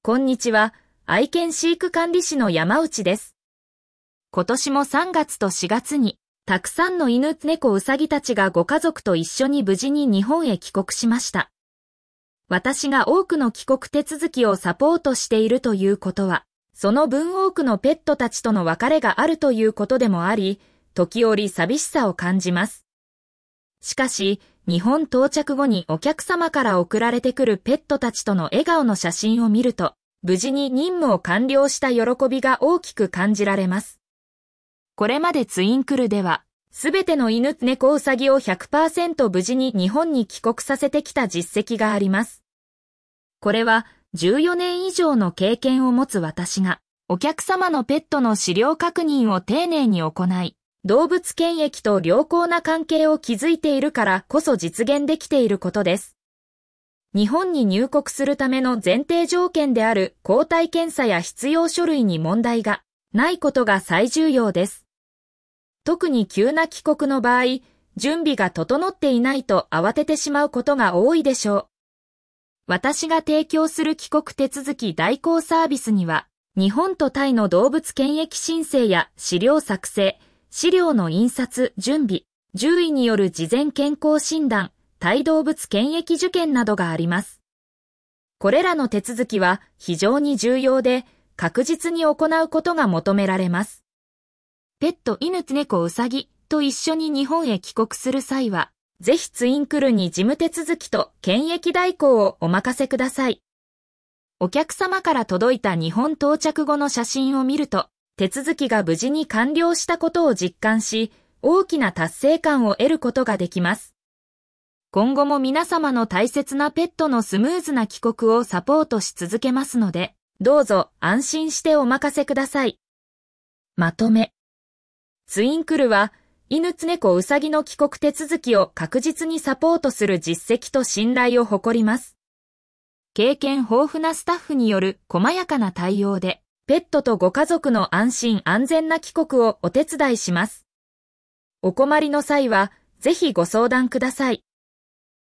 こんにちは、愛犬飼育管理士の山内です。今年も3月と4月に、たくさんの犬、猫、うさぎたちがご家族と一緒に無事に日本へ帰国しました。私が多くの帰国手続きをサポートしているということは、その分多くのペットたちとの別れがあるということでもあり、時折寂しさを感じます。しかし、日本到着後にお客様から送られてくるペットたちとの笑顔の写真を見ると、無事に任務を完了した喜びが大きく感じられます。これまでツインクルでは、すべての犬、猫、うさぎを 100% 無事に日本に帰国させてきた実績があります。これは14年以上の経験を持つ私が、お客様のペットの資料確認を丁寧に行い、動物検疫と良好な関係を築いているからこそ実現できていることです。日本に入国するための前提条件である抗体検査や必要書類に問題がないことが最重要です。特に急な帰国の場合、準備が整っていないと慌ててしまうことが多いでしょう。私が提供する帰国手続き代行サービスには、日本とタイの動物検疫申請や資料作成、資料の印刷、準備、獣医による事前健康診断、タイ動物検疫受験などがあります。これらの手続きは非常に重要で、確実に行うことが求められます。ペット、犬、猫、うさぎと一緒に日本へ帰国する際は、ぜひツインクルに事務手続きと検疫代行をお任せください。お客様から届いた日本到着後の写真を見ると、手続きが無事に完了したことを実感し、大きな達成感を得ることができます。今後も皆様の大切なペットのスムーズな帰国をサポートし続けますので、どうぞ安心してお任せください。まとめ。ツインクルは、犬、猫、うさぎの帰国手続きを確実にサポートする実績と信頼を誇ります。経験豊富なスタッフによる細やかな対応で、ペットとご家族の安心安全な帰国をお手伝いします。お困りの際は、ぜひご相談ください。